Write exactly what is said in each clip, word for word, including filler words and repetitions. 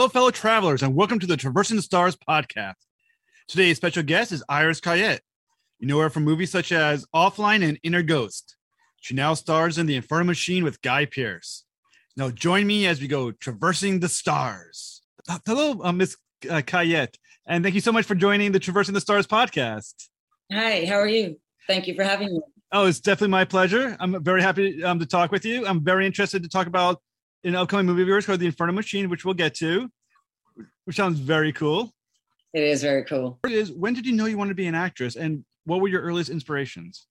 Hello, fellow travelers, and welcome to the Traversing the Stars podcast. Today's special guest is Iris Cayette. You know her from movies such as Offline and Inner Ghost. She now stars in The Inferno Machine with Guy Pearce. Now join me as we go traversing the stars. Uh, hello, uh, Miss uh, Cayette, and thank you so much for joining the Traversing the Stars podcast. Hi, how are you? Thank you for having me. Oh, it's definitely my pleasure. I'm very happy um, to talk with you. I'm very interested to talk about an upcoming movie of yours called The Inferno Machine, which we'll get to, which sounds very cool. It is very cool. Is when did you know you wanted to be an actress, and what were your earliest inspirations?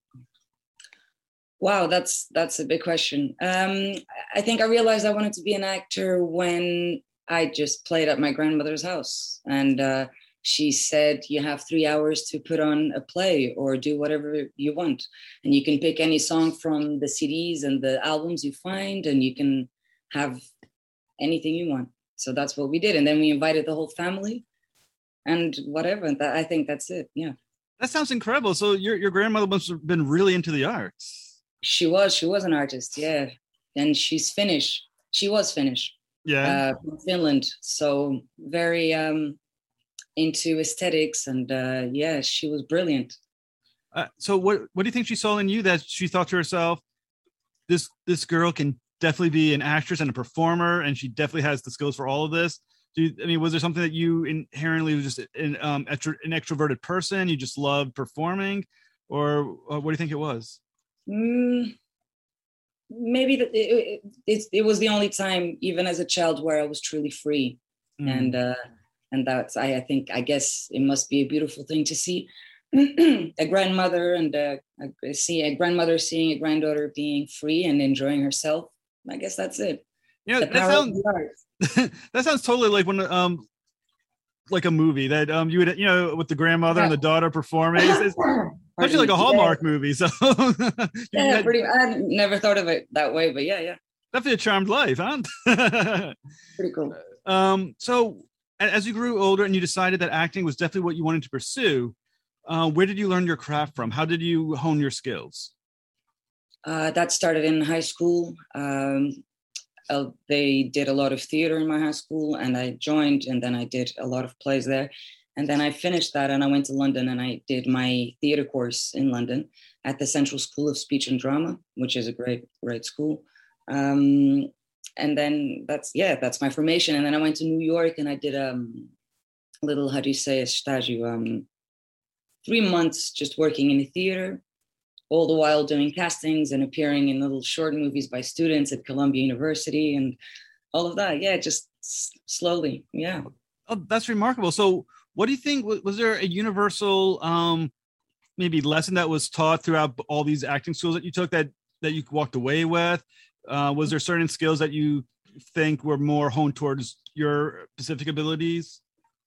Wow, that's that's a big question. Um, I think I realized I wanted to be an actor when I just played at my grandmother's house, and uh, she said, "You have three hours to put on a play or do whatever you want, and you can pick any song from the C Ds and the albums you find, and you can have anything you want." So that's what we did, and then we invited the whole family, and whatever. That, I think that's it. Yeah. That sounds incredible. So your your grandmother must have been really into the arts. She was. She was an artist. Yeah, and she's Finnish. She was Finnish. Yeah. Uh, from Finland. So very um, into aesthetics, and uh, yeah, she was brilliant. Uh, so what what do you think she saw in you that she thought to herself, this this girl can definitely be an actress and a performer, and she definitely has the skills for all of this? Do you, I mean, was there something that you inherently was just an um extro, an extroverted person? You just loved performing, or, or what do you think it was? Mm, maybe the, it, it, it was the only time, even as a child, where I was truly free, mm. and uh, and that's I, I think I guess it must be a beautiful thing to see a grandmother and uh, see a grandmother seeing a granddaughter being free and enjoying herself. I guess that's it. Yeah, you know, that sounds that sounds totally like when um like a movie that um you would, you know, with the grandmother yeah. and the daughter performing. It's, it's actually like a Hallmark yeah. movie. So yeah, had, pretty. I never thought of it that way, but yeah, yeah. Definitely a charmed life, huh? Pretty cool. Um, so as you grew older and you decided that acting was definitely what you wanted to pursue, uh, where did you learn your craft from? How did you hone your skills? Uh, that started in high school. Um, uh, they did a lot of theater in my high school, and I joined, and then I did a lot of plays there. And then I finished that, and I went to London, and I did my theater course in London at the Central School of Speech and Drama, which is a great, great school. Um, and then that's, yeah, that's my formation. And then I went to New York, and I did um, a little, how do you say, a stage, um, three months just working in the theater, all the while doing castings and appearing in little short movies by students at Columbia University and all of that. Yeah, just s- slowly. Yeah. Oh, that's remarkable. So what do you think, was there a universal um, maybe lesson that was taught throughout all these acting schools that you took that, that you walked away with? Uh, was there certain skills that you think were more honed towards your specific abilities?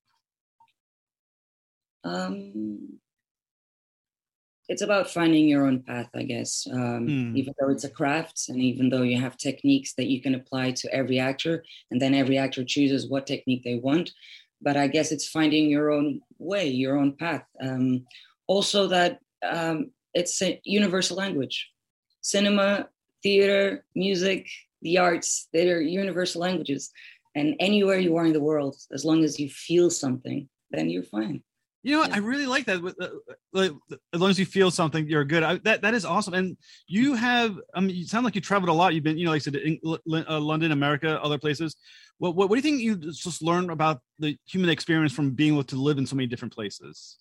Um... It's about finding your own path, I guess, um, mm. even though it's a craft and even though you have techniques that you can apply to every actor, and then every actor chooses what technique they want. But I guess it's finding your own way, your own path. Um, also that um, it's a universal language. Cinema, theater, music, the arts, they're universal languages. And anywhere you are in the world, as long as you feel something, then you're fine. You know, yeah. I really like that. Uh, like, as long as you feel something, you're good. I, that that is awesome. And you have, I mean, you sound like you traveled a lot. You've been, you know, like I said, in, uh, London, America, other places. What, what what do you think you just learned about the human experience from being able to live in so many different places?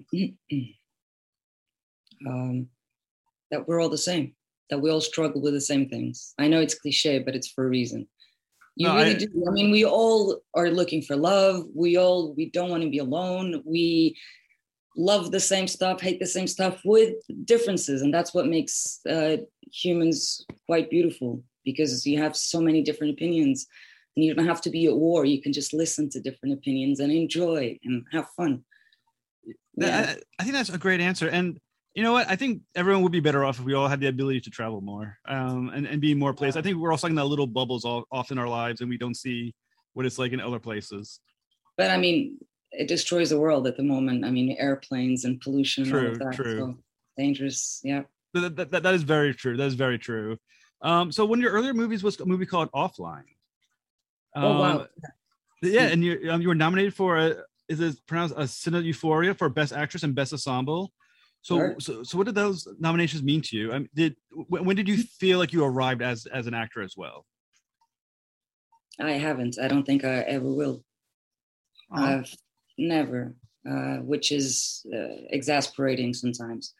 Um, that we're all the same. That we all struggle with the same things. I know it's cliche, but it's for a reason. You no, really I, do. I mean, we all are looking for love. We all, we don't want to be alone. We love the same stuff, hate the same stuff with differences. And that's what makes uh, humans quite beautiful, because you have so many different opinions and you don't have to be at war. You can just listen to different opinions and enjoy and have fun. Yeah. I, I think that's a great answer. And you know what? I think everyone would be better off if we all had the ability to travel more um, and, and be in more places. I think we're all stuck in that little bubbles all, off in our lives, and we don't see what it's like in other places. But I mean, it destroys the world at the moment. I mean, airplanes and pollution true, and all of that. True. So dangerous. Yeah. That, that, that is very true. That is very true. Um, so one of your earlier movies was a movie called Offline. Um, oh, wow. Yeah, and you um, you were nominated for a, is it pronounced a Cine Euphoria for Best Actress and Best Ensemble. So, Sure. so, so what did those nominations mean to you? I mean, did when, when did you feel like you arrived as as an actor as well? I haven't. I don't think I ever will. Oh. I've never, uh, which is uh, exasperating sometimes.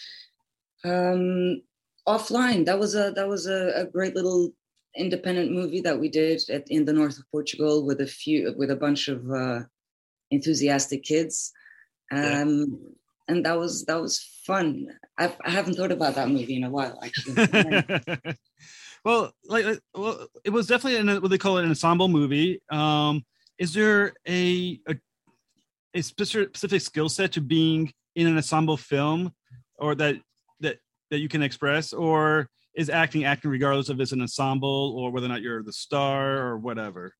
Um, Offline, that was a that was a, a great little independent movie that we did at, in the north of Portugal with a few with a bunch of uh, enthusiastic kids, um, yeah. and that was that was fun. I've, I haven't thought about that movie in a while, actually. Well, like, well, it was definitely an, what they call it, an ensemble movie. Um, is there a a, a specific skill set to being in an ensemble film, or that that that you can express, or is acting acting regardless of it's an ensemble or whether or not you're the star or whatever?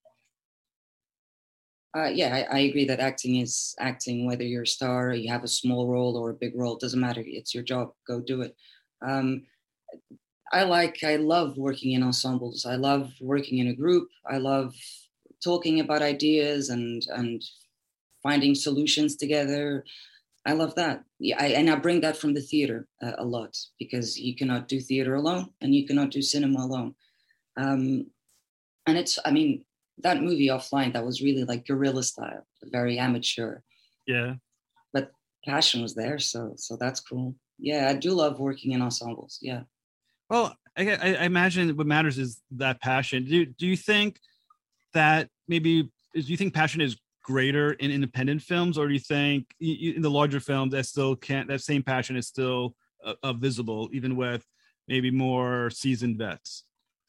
Uh, yeah, I, I agree that acting is acting, whether you're a star or you have a small role or a big role, it doesn't matter. It's your job. Go do it. Um, I like, I love working in ensembles. I love working in a group. I love talking about ideas and and finding solutions together. I love that. Yeah, I, and I bring that from the theater uh, a lot, because you cannot do theater alone and you cannot do cinema alone. Um, and it's, I mean, that movie Offline, that was really like guerrilla style, very amateur. Yeah. But passion was there, so so that's cool. Yeah, I do love working in ensembles. Yeah. Well, I, I imagine what matters is that passion. Do do you think that maybe do you think passion is greater in independent films, or do you think in the larger films that still can't that same passion is still uh, uh, visible even with maybe more seasoned vets?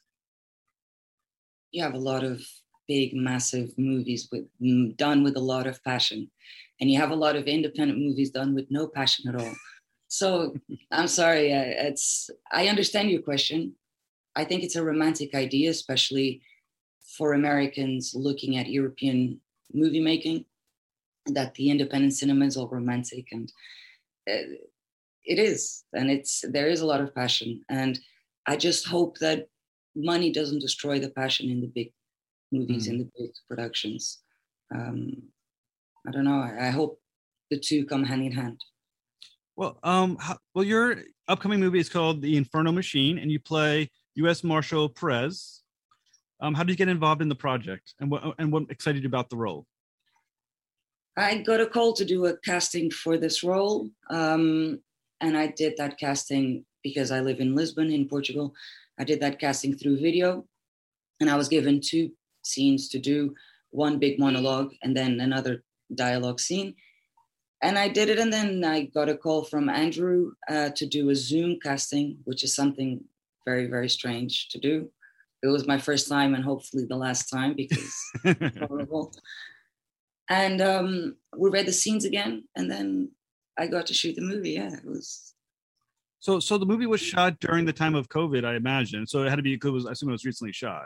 You have a lot of big, massive movies with done with a lot of passion, and you have a lot of independent movies done with no passion at all. So I'm sorry, it's I understand your question. I think it's a romantic idea, especially for Americans looking at European movie making, that the independent cinema is all romantic, and uh, it is, and it's there is a lot of passion, and I just hope that money doesn't destroy the passion in the big movies, mm. in the big productions. Um, I don't know. I, I hope the two come hand in hand. Well, um, how, well, your upcoming movie is called The Inferno Machine, and you play U S Marshal Perez. Um, how did you get involved in the project, and what and what excited you about the role? I got a call to do a casting for this role, um, and I did that casting because I live in Lisbon, in Portugal. I did that casting through video, and I was given two scenes to do, one big monologue and then another dialogue scene. And I did it, and then I got a call from Andrew uh, to do a Zoom casting, which is something very, very strange to do. It was my first time and hopefully the last time, because it's horrible. And um, we read the scenes again, and then I got to shoot the movie. Yeah, it was. So, so the movie was shot during the time of COVID, I imagine. So it had to be. It was, I assume it was recently shot.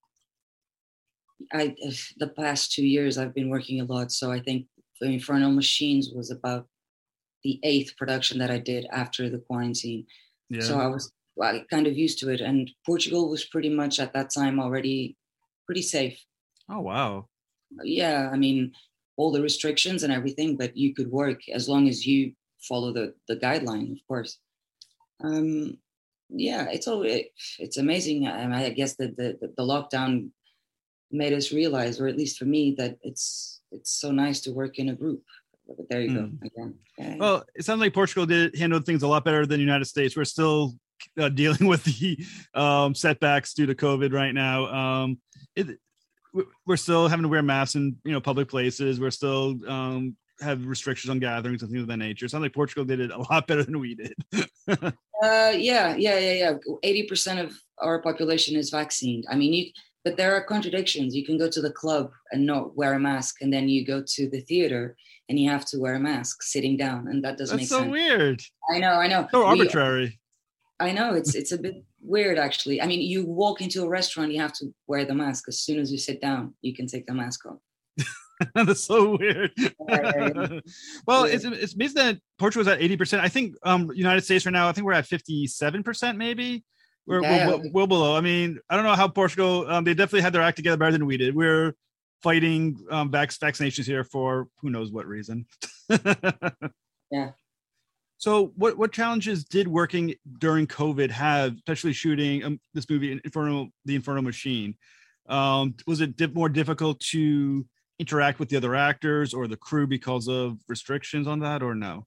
I the past two years I've been working a lot, so I think The Infernal Machines was about the eighth production that I did after the quarantine. Yeah. So I was well, kind of used to it, and Portugal was pretty much at that time already pretty safe. Oh wow! Yeah, I mean, all the restrictions and everything, but you could work as long as you follow the the guideline, of course. Um, yeah, it's all it, it's amazing. I, I guess that the, the the lockdown made us realize, or at least for me, that it's it's so nice to work in a group. But there you mm. go again. Yeah. Well, it sounds like Portugal did handle things a lot better than the United States. We're still uh, dealing with the um, setbacks due to COVID right now. Um, it, we're still having to wear masks in you know public places. We're still um, have restrictions on gatherings and things of that nature. It sounds like Portugal did it a lot better than we did. uh, yeah, yeah, yeah, yeah. eighty percent of our population is vaccinated. I mean, you. But there are contradictions. You can go to the club and not wear a mask, and then you go to the theater and you have to wear a mask sitting down, and that doesn't That's make so sense. weird. I know, I know. So arbitrary. We, I know, it's it's a bit weird, actually. I mean, you walk into a restaurant, you have to wear the mask. As soon as you sit down, you can take the mask off. That's so weird. Yeah, yeah, yeah. Well, yeah. it's it's amazing that Portugal's at eighty percent. I think um United States right now, I think we're at fifty-seven percent maybe. We're, yeah. we're, we're below. I mean, I don't know how Portugal, um, they definitely had their act together better than we did. We're fighting um, vac- vaccinations here for who knows what reason. Yeah. So, what what challenges did working during COVID have, especially shooting um, this movie, Inferno, The Inferno Machine? Um, was it di- more difficult to interact with the other actors or the crew because of restrictions on that, or no?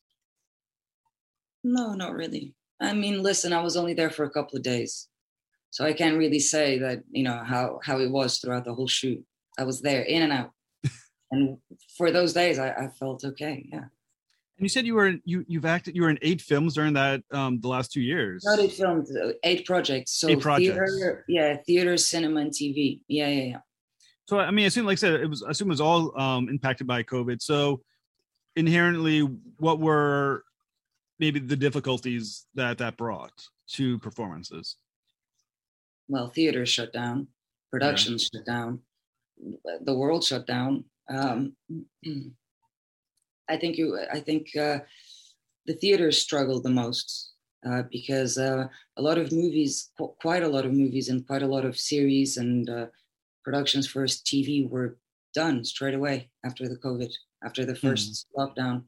No, not really. I mean, listen, I was only there for a couple of days, so I can't really say that, you know, how how it was throughout the whole shoot. I was there in and out, and for those days, I, I felt okay. Yeah. And you said you were in, you you've acted you were in eight films during that um the last two years. Not eight films, uh, eight projects. So Eight projects. theater, yeah, theater, cinema, and T V. Yeah, yeah, yeah. So I mean, I assume, like I said, it was I assume it was all um impacted by COVID. So inherently, what were maybe the difficulties that that brought to performances? Well, theater shut down, production shut down, the world shut down. Um, I think you. I think uh, the theaters struggled the most uh, because uh, a lot of movies, qu- quite a lot of movies, and quite a lot of series and uh, productions for T V were done straight away after the COVID, after the first mm. lockdown.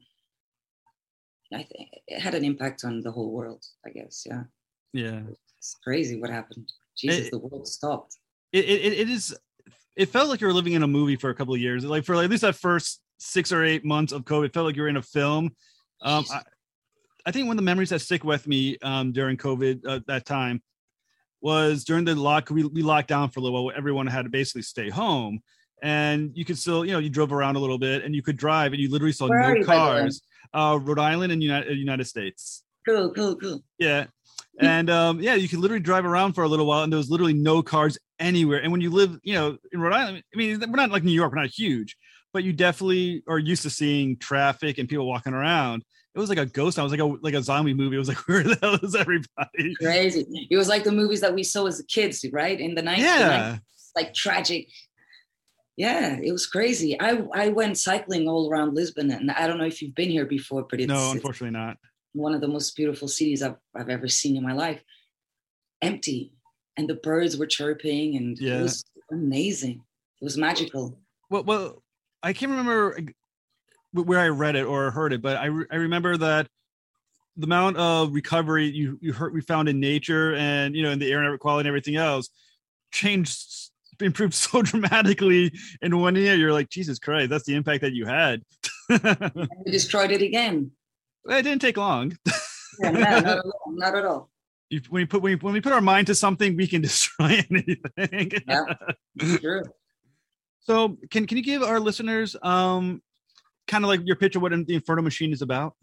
I think it had an impact on the whole world, I guess. Yeah. Yeah. It's crazy what happened. Jesus, it, the world stopped. It, it it is. It felt like you were living in a movie for a couple of years. Like for like, at least that first six or eight months of COVID, it felt like you were in a film. Um, I, I think one of the memories that stick with me um, during COVID uh, that time was during the lock. We we locked down for a little while. Everyone had to basically stay home, and you could still, you know, you drove around a little bit, and you could drive, and you literally saw Where no cars. Uh, Rhode Island and United United States. Cool, cool, cool. Yeah. And um, yeah, you could literally drive around for a little while, and there was literally no cars anywhere. And when you live, you know, in Rhode Island, I mean, we're not like New York, we're not huge, but you definitely are used to seeing traffic and people walking around. It was like a ghost. I was like a like a zombie movie. It was like, where the hell is everybody? Crazy. It was like the movies that we saw as kids, right? In the nineties, yeah, like tragic. Yeah, it was crazy. I I went cycling all around Lisbon, and I don't know if you've been here before, but it's no, unfortunately it's not. One of the most beautiful cities I've I've ever seen in my life. Empty, and the birds were chirping, and yeah. It was amazing. It was magical. Well, well, I can't remember where I read it or heard it, but I re- I remember that the amount of recovery you you heard we found in nature and, you know, in the air quality and everything else changed. Improved so dramatically in one year. You're like, Jesus Christ, that's the impact that you had. We destroyed it again. Well, it didn't take long. Yeah, no, not at all. Not at all. You, when we put when we, when we put our mind to something, we can destroy anything. Yeah, true. So, can can you give our listeners um kind of like your picture of what the Inferno Machine is about?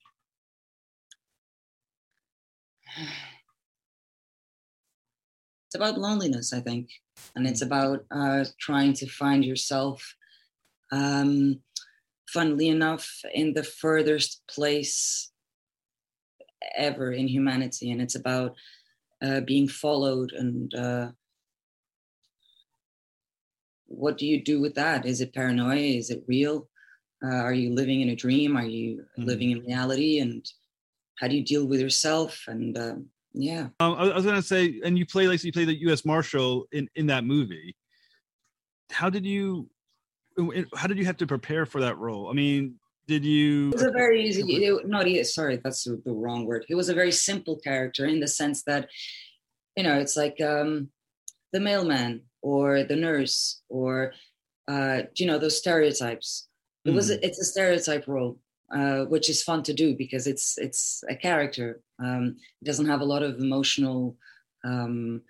It's about loneliness, I think. And it's about uh, trying to find yourself, um, funnily enough, in the furthest place ever in humanity. And it's about uh, being followed. And uh, what do you do with that? Is it paranoia? Is it real? Uh, are you living in a dream? Are you mm-hmm. living in reality? And how do you deal with yourself? And uh, yeah. Um, I was gonna say, and you play like you play the U S Marshal in, in that movie. How did you, how did you have to prepare for that role? I mean, did you? It was a very easy. It, not easy. Sorry, that's the wrong word. It was a very simple character in the sense that, you know, it's like um, the mailman or the nurse or uh, you know, those stereotypes. It mm. was. A, it's a stereotype role. Uh, which is fun to do because it's it's a character. Um, it doesn't have a lot of emotional um,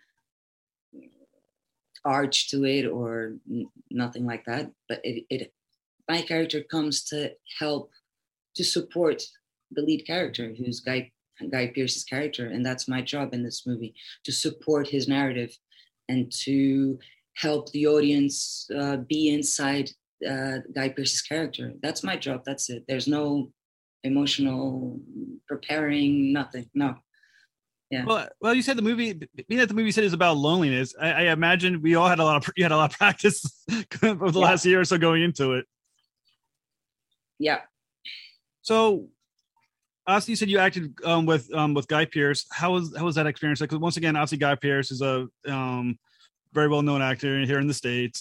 arch to it or n- nothing like that. But it, it, my character comes to help to support the lead character, who's Guy Guy Pearce's character, and that's my job in this movie, to support his narrative and to help the audience uh, be inside Uh, Guy Pearce's character. That's my job. That's it. There's no emotional preparing, nothing. No. Yeah. Well, well, you said the movie, being that the movie said is about loneliness. I, I imagine we all had a lot of you had a lot of practice over the yeah. last year or so going into it. Yeah. So, obviously, you said you acted um, with um, with Guy Pearce. How was how was that experience? Because like, once again, obviously, Guy Pearce is a um, very well known actor here in the States.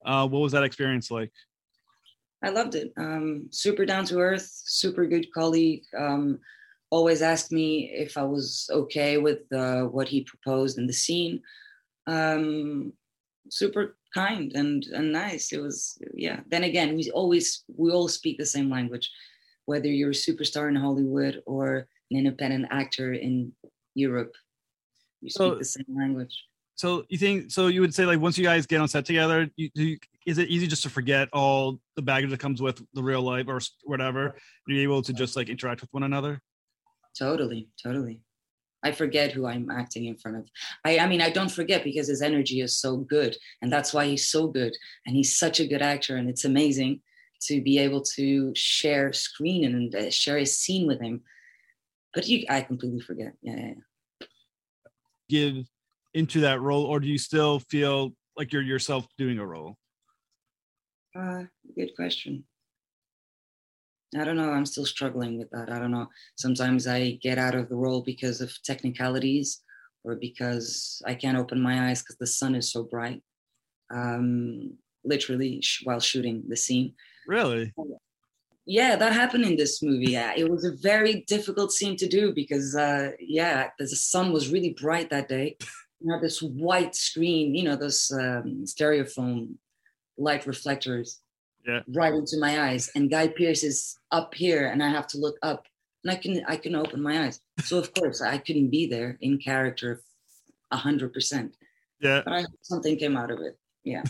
Uh, what was that experience like? I loved it. Um, super down to earth, super good colleague. Um, always asked me if I was okay with uh, what he proposed in the scene. Um, super kind and and nice. It was, yeah. Then again, we always we all speak the same language, whether you're a superstar in Hollywood or an independent actor in Europe. You speak so, the same language. So you think so? You would say like once you guys get on set together, you, you, is it easy just to forget all the baggage that comes with the real life or whatever? Are you able to just like interact with one another? Totally, totally. I forget who I'm acting in front of. I, I mean, I don't forget because his energy is so good, and that's why he's so good, and he's such a good actor, and it's amazing to be able to share screen and uh, share a scene with him. But you, I completely forget. Yeah, yeah, yeah. Give into that role, or do you still feel like you're yourself doing a role? Uh, good question. I don't know. I'm still struggling with that. I don't know. Sometimes I get out of the role because of technicalities or because I can't open my eyes because the sun is so bright, um, literally sh- while shooting the scene. Really? Yeah, that happened in this movie. Yeah, it was a very difficult scene to do because, uh, yeah, the sun was really bright that day. You know, this white screen, you know, those um, stereophone light reflectors. Yeah. Right into my eyes, and Guy Pearce is up here, and I have to look up, and I can I can open my eyes. So of course I couldn't be there in character, a hundred percent. Yeah, but I, something came out of it. Yeah.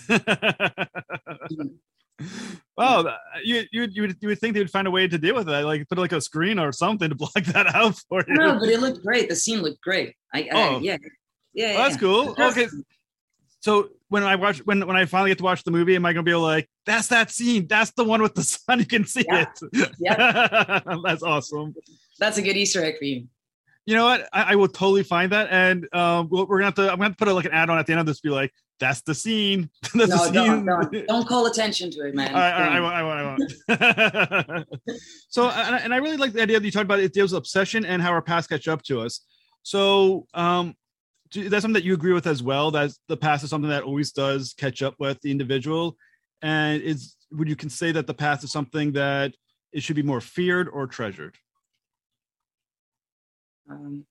Well, you you you would, you would think they would find a way to deal with that, like put like a screen or something to block that out for you. No, but it looked great. The scene looked great. I, oh, I, yeah, yeah. Well, that's yeah. cool. Okay. So when I watch when when I finally get to watch the movie, am I gonna be able to like, that's that scene, that's the one with the sun, you can see yeah. it. Yeah. That's awesome. That's a good Easter egg for you. You know what? I, I will totally find that, and um, we're gonna have to. I'm gonna have to put a, like an add on at the end of this. Be like, that's the scene. That's no, the scene. Don't, don't, don't call attention to it, man. All right, all right, I won't. I won't. I won't. So, and I, and I really like the idea that you talked about it deals with obsession and how our past catch up to us. So, um, that's something that you agree with as well. That the past is something that always does catch up with the individual, and is would you can say that the past is something that it should be more feared or treasured? Um,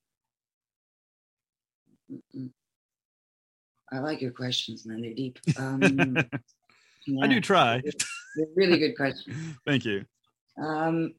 I like your questions, man. They're deep. Um, yeah, I do try. They're really good questions. Thank you. Um,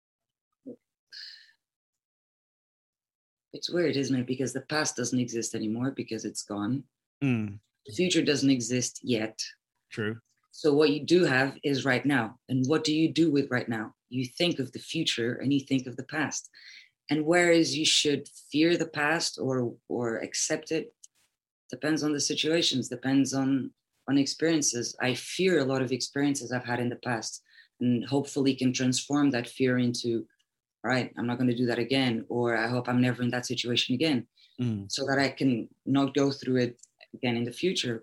it's weird, isn't it? Because the past doesn't exist anymore because it's gone. Mm. The future doesn't exist yet. True. So what you do have is right now. And what do you do with right now? You think of the future and you think of the past. And whereas you should fear the past or or accept it, depends on the situations, depends on, on experiences. I fear a lot of experiences I've had in the past and hopefully can transform that fear into, all right, I'm not going to do that again, or I hope I'm never in that situation again, mm. so that I can not go through it again in the future.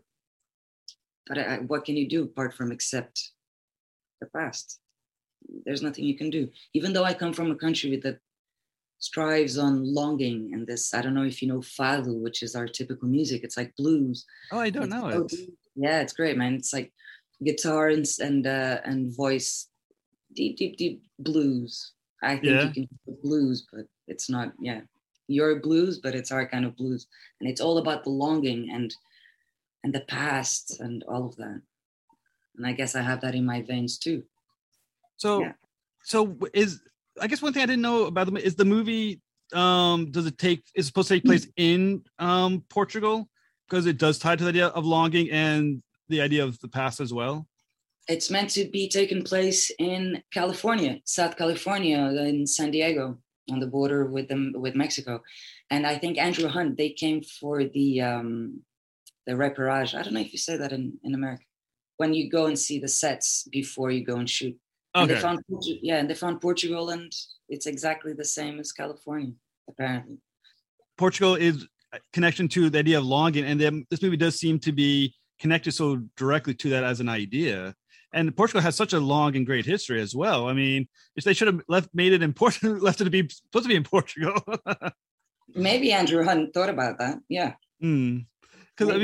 But I, what can you do apart from accept the past? There's nothing you can do. Even though I come from a country that strives on longing and this, I don't know if you know fado, which is our typical music. It's like blues. Oh, I don't it's know so it. Deep. Yeah, it's great, man. It's like guitar and and, uh, and voice, deep, deep, deep blues. I think yeah. you can do blues, but it's not, yeah. Your blues, but it's our kind of blues. And it's all about the longing and and the past and all of that. And I guess I have that in my veins too. So, yeah. so is, I guess one thing I didn't know about them is the movie, um, does it take, is supposed to take place in um, Portugal? Because it does tie to the idea of longing and the idea of the past as well. It's meant to be taking place in California, South California, in San Diego, on the border with them with Mexico. And I think Andrew Hunt, they came for the um, the reportage. I don't know if you say that in, in America. When you go and see the sets before you go and shoot. And okay. they found, yeah, and they found Portugal, and it's exactly the same as California, apparently. Portugal is a connection to the idea of longing, and then this movie does seem to be connected so directly to that as an idea. And Portugal has such a long and great history as well. I mean, if they should have left made it in Portugal, left it to be supposed to be in Portugal. Maybe Andrew Hunt thought about that. Yeah. Because mm. I mean,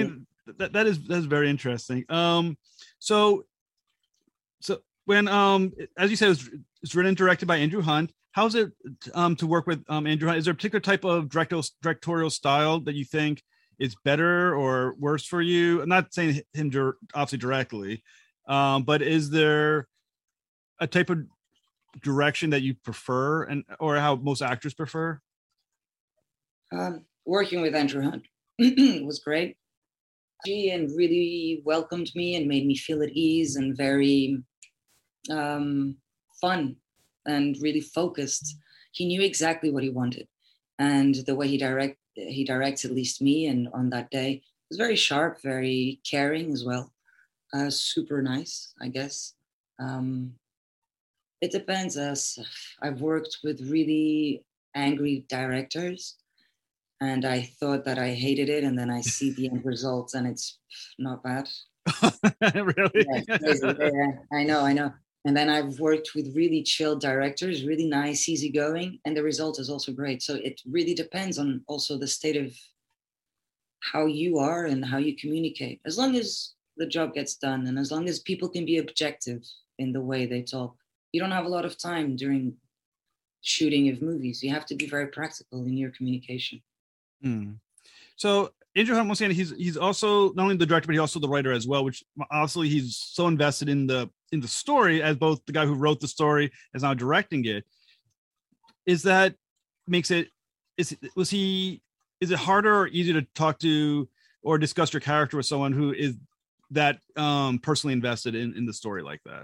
that that is that's very interesting. Um, so so when um as you said, it was, it's written and directed by Andrew Hunt. How's it um to work with um Andrew Hunt? Is there a particular type of directorial directorial style that you think is better or worse for you? I'm not saying him dir- obviously directly, um, but is there a type of direction that you prefer, and or how most actors prefer? Um, working with Andrew Hunt was great. And really welcomed me and made me feel at ease and very um, fun and really focused. He knew exactly what he wanted, and the way he direct he directs at least me. And on that day, was very sharp, very caring as well. Uh, super nice, I guess. Um, it depends. As I've worked with really angry directors, and I thought that I hated it, and then I see the end results, and it's not bad. Really? Yeah, yeah, I know, I know. And then I've worked with really chill directors, really nice, easygoing, and the result is also great. So it really depends on also the state of how you are and how you communicate. As long as the job gets done, and as long as people can be objective in the way they talk, you don't have a lot of time during shooting of movies. You have to be very practical in your communication. Hmm. So Andrew Hunt, once again, he's he's also not only the director, but he's also the writer as well, which obviously he's so invested in the in the story as both the guy who wrote the story as now directing it. Is that makes it is was he is it harder or easier to talk to or discuss your character with someone who is that um personally invested in in the story like that?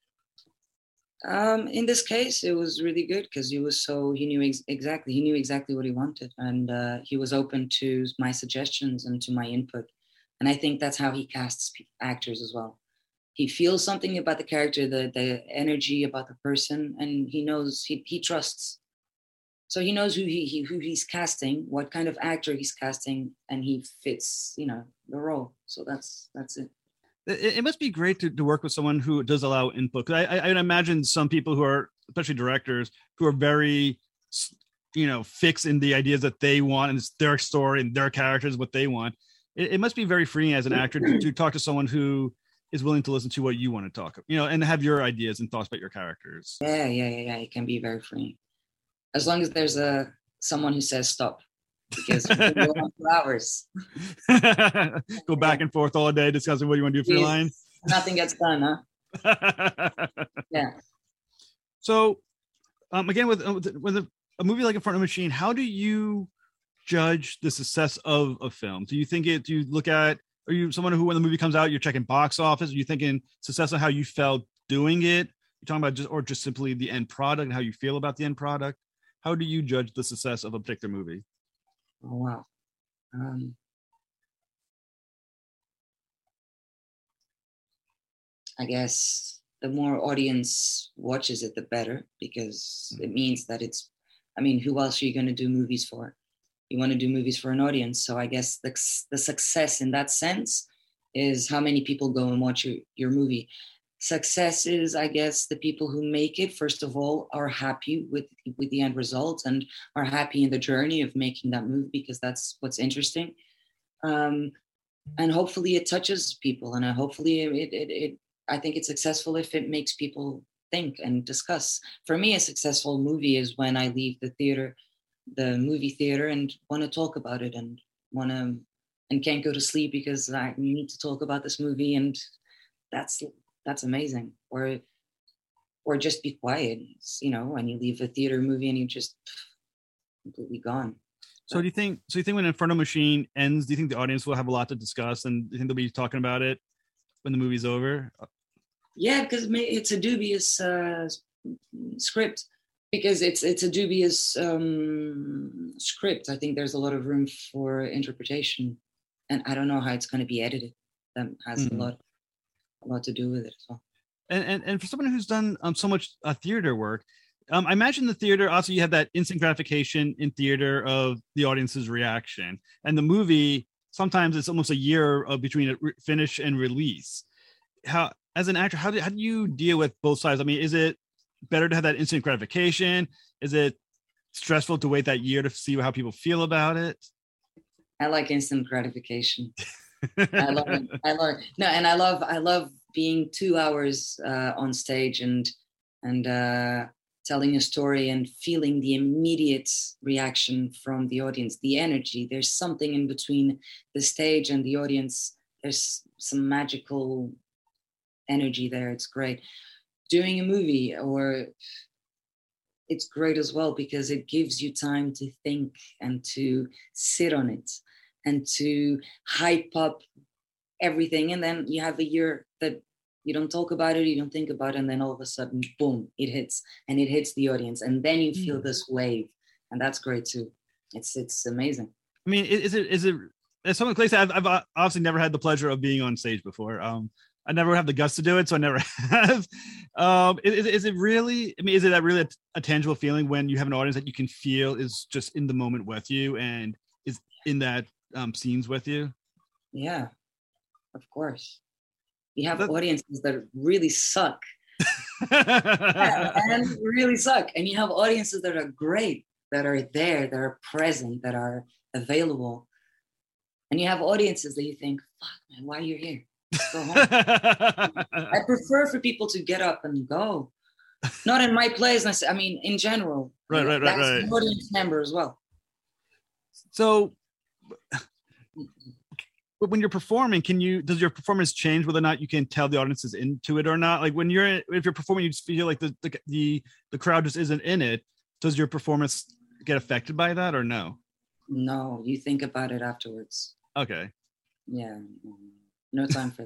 Um, in this case, it was really good because he was so he knew ex- exactly he knew exactly what he wanted, and uh, he was open to my suggestions and to my input. And I think that's how he casts p- actors as well. He feels something about the character, the the energy about the person, and he knows he he trusts. So he knows who he, he who he's casting, what kind of actor he's casting, and he fits, you know, the role. So that's that's it. It, it must be great to, to work with someone who does allow input. I, I, I imagine some people who are, especially directors, who are very, you know, fixed in the ideas that they want and it's their story and their characters, what they want. It, it must be very freeing as an actor to, to talk to someone who is willing to listen to what you want to talk, you know, and have your ideas and thoughts about your characters. Yeah, yeah, yeah, yeah. It can be very freeing, as long as there's a someone who says stop. Because we can go on for hours. Go back and forth all day discussing what you want to do for your line. Nothing gets done, huh? Yeah. So, um, again, with with a, a movie like Inferno Machine, how do you judge the success of a film? Do you think it? Do you look at? Are you someone who, when the movie comes out, you're checking box office? Are you thinking success on how you felt doing it? You're talking about just, or just simply the end product and how you feel about the end product? How do you judge the success of a particular movie? Oh, wow. Um, I guess the more audience watches it, the better, because it means that it's, I mean, who else are you going to do movies for? You want to do movies for an audience. So I guess the, the success in that sense is how many people go and watch your, your movie. Success is, I guess, the people who make it, first of all, are happy with, with the end result and are happy in the journey of making that movie, because that's what's interesting. Um, and hopefully it touches people, and hopefully it, it, it, I think it's successful if it makes people think and discuss. For me, a successful movie is when I leave the theater, the movie theater, and want to talk about it and want to, and can't go to sleep because I need to talk about this movie, and that's that's amazing. Or or just be quiet, you know, when you leave a theater movie and you're just completely gone. So do you think? So you think when Inferno Machine ends, do you think the audience will have a lot to discuss, and do you think they'll be talking about it when the movie's over? Yeah, because it's a dubious uh, script. Because it's it's a dubious um, script. I think there's a lot of room for interpretation, and I don't know how it's going to be edited. That has mm-hmm. a lot, a lot to do with it as well. And and, and for someone who's done um, so much uh, theater work, um, I imagine the theater also you have that instant gratification in theater of the audience's reaction, and the movie sometimes it's almost a year of between a re- finish and release. How, as an actor, how do how do you deal with both sides? I mean, is it better to have that instant gratification? Is it stressful to wait that year to see how people feel about it? I like instant gratification. I love it. I love it. No, and I love I love being two hours uh, on stage and and uh, telling a story and feeling the immediate reaction from the audience, the energy. There's something in between the stage and the audience. There's some magical energy there. It's great. Doing a movie or it's great as well because it gives you time to think and to sit on it and to hype up everything. And then you have a year that you don't talk about it, you don't think about it, and then all of a sudden, boom, it hits and it hits the audience. And then you feel this wave. And that's great too. It's it's amazing. I mean, is it is it as someone like I've, I've obviously never had the pleasure of being on stage before. Um, I never have the guts to do it, so I never have. Um, is, is it really? I mean, is it that really a, a tangible feeling when you have an audience that you can feel is just in the moment with you and is in that um, scenes with you? Yeah, of course. You have that... audiences that really suck, yeah, and really suck, and you have audiences that are great, that are there, that are present, that are available, and you have audiences that you think, "Fuck, man, why are you here?" Go home. I prefer for people to get up and go. Not in my plays. I mean, in general. Right, right, right, that's right. An audience member as well. So, but when you're performing, can you? Does your performance change whether or not you can tell the audience is into it or not? Like when you're, if you're performing, you just feel like the the the, the crowd just isn't in it. Does your performance get affected by that or no? No, you think about it afterwards. Okay. Yeah. No time for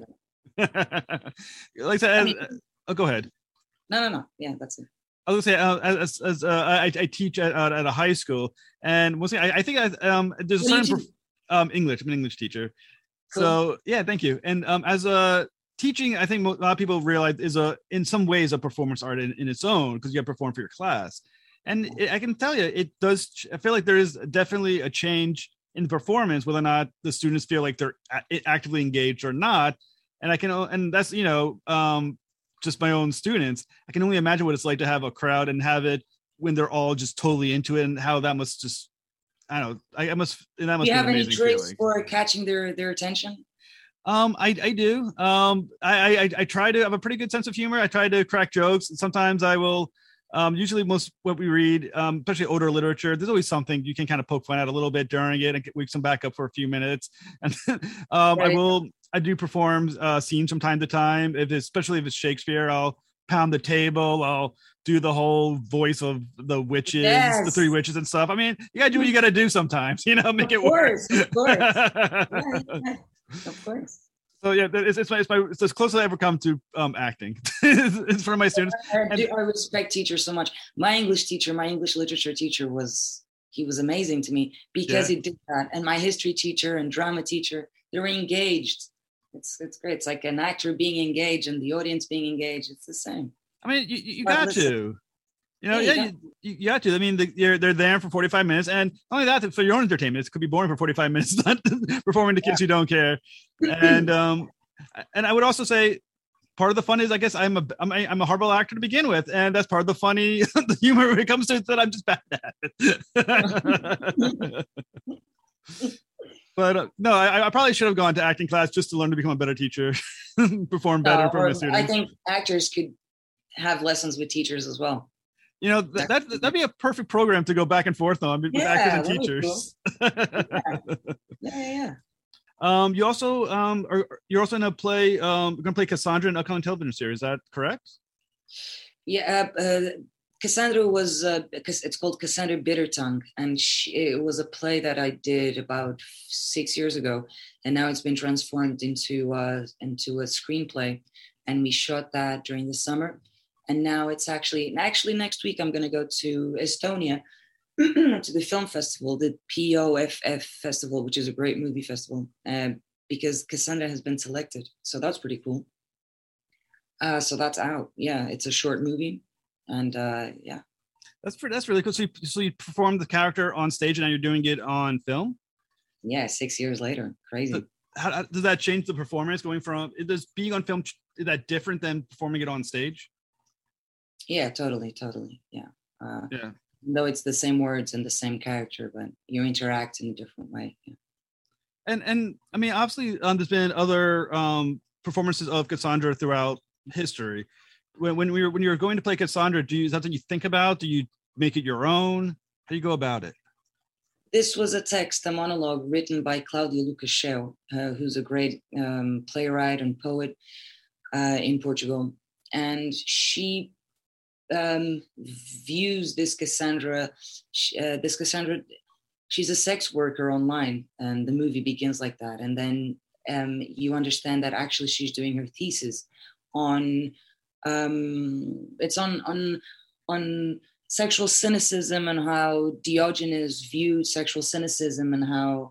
that. Like I said, I mean, oh, go ahead. No, no, no. Yeah, that's it. I was gonna say, uh, as, as uh, I, I teach at, uh, at a high school, and we'll say, I, I think I, um, there's a certain perf- um, English. I'm an English teacher, cool. So yeah, thank you. And um, as a teaching, I think a lot of people realize is a in some ways a performance art in, in its own because you have to perform for your class, and it, I can tell you, it does. I feel like there is definitely a change in performance, whether or not the students feel like they're actively engaged or not. And I can, and that's, you know, um, just my own students. I can only imagine what it's like to have a crowd and have it when they're all just totally into it and how that must just, I don't know, I, I must, that must do you be have an any amazing tricks feeling. For catching their, their attention? Um, I, I do. Um, I, I, I try to have a pretty good sense of humor. I try to crack jokes. Sometimes I will, Um, usually most what we read, um, especially older literature, there's always something you can kind of poke fun at a little bit during it and we can back up for a few minutes. And um, right. I will, I do perform uh, scenes from time to time. If it's, especially if it's Shakespeare, I'll pound the table. I'll do the whole voice of the witches, yes. the three witches and stuff. I mean, you gotta do what you gotta do sometimes, you know, make of it course, work. Of course, yeah, yeah. Of course. So yeah, it's it's, my, it's, my, it's as close as I ever come to um, acting. It's for my students. I, do, I respect teachers so much. My English teacher, my English literature teacher was, he was amazing to me because yeah. he did that. And my history teacher and drama teacher, they were engaged. It's it's great. It's like an actor being engaged and the audience being engaged. It's the same. I mean, you, you got listen. to. You know, yeah, yeah you, you, you got to. I mean, the, you're, they're there for forty-five minutes, and not only that, for your own entertainment, it could be boring for forty-five minutes, not performing to kids yeah. who don't care. And um, and I would also say, part of the fun is, I guess, I'm a I'm a, I'm a horrible actor to begin with, and that's part of the funny, the humor when it comes to it that I'm just bad at it. But uh, no, I, I probably should have gone to acting class just to learn to become a better teacher, perform better uh, for my students. I think actors could have lessons with teachers as well. You know, th- that that'd be a perfect program to go back and forth on with yeah, actors and teachers. Cool. yeah. yeah, yeah. Um, you also um, are you're also going to play um, going to play Cassandra in an upcoming television series. Is that correct? Yeah, uh, uh, Cassandra was uh, it's called Cassandra Bittertongue, and she, it was a play that I did about six years ago, and now it's been transformed into uh, into a screenplay, and we shot that during the summer. And now it's actually, actually next week, I'm going to go to Estonia to the film festival, the P O F F festival, which is a great movie festival, uh, because Cassandra has been selected. So that's pretty cool. Uh, so that's out. Yeah, it's a short movie. And uh, yeah. That's pretty, that's really cool. So you, so you performed the character on stage and now you're doing it on film? Yeah, six years later. Crazy. So how, how does that change the performance going from, does being on film, is that different than performing it on stage? Yeah, totally, totally. Yeah. Uh, yeah. Though it's the same words and the same character, but you interact in a different way. Yeah. And and I mean, obviously, um, there's been other um, performances of Cassandra throughout history. When when we were when you're going to play Cassandra, do you is that something you think about? Do you make it your own? How do you go about it? This was a text, a monologue written by Claudia Lucas-Schell, uh, who's a great um, playwright and poet uh, in Portugal, and she um, views this Cassandra. Uh, this Cassandra, she's a sex worker online, and the movie begins like that, and then um, you understand that actually she's doing her thesis on. Um, it's on on on sexual cynicism and how Diogenes viewed sexual cynicism and how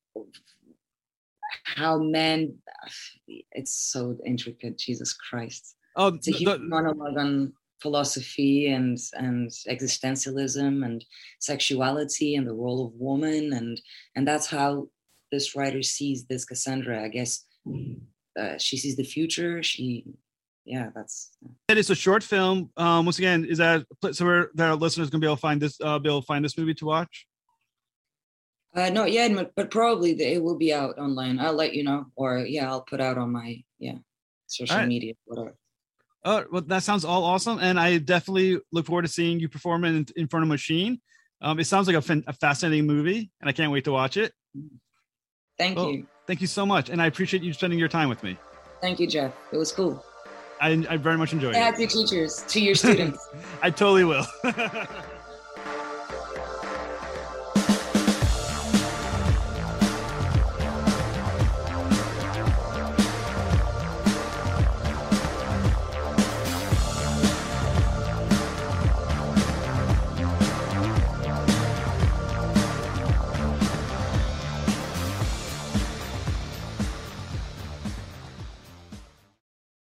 how men. It's so intricate. Jesus Christ! Um, it's a huge the, monologue on philosophy and and existentialism and sexuality and the role of woman, and and that's how this writer sees this Cassandra. I guess uh, she sees the future. She. Yeah, that's. It is a short film. Um, once again, is that so? Where that our listeners gonna be able to find this? Uh, be able to find this movie to watch? Uh, not yet, but, but probably it will be out online. I'll let you know, or yeah, I'll put out on my yeah social right. media, whatever. Uh, well, that sounds all awesome, and I definitely look forward to seeing you perform in Infernal Machine. Um, it sounds like a, fin- a fascinating movie, and I can't wait to watch it. Thank well, you. Thank you so much, and I appreciate you spending your time with me. Thank you, Jeff. It was cool. I, I very much enjoyed Say it. hi to teachers, to your students. I totally will.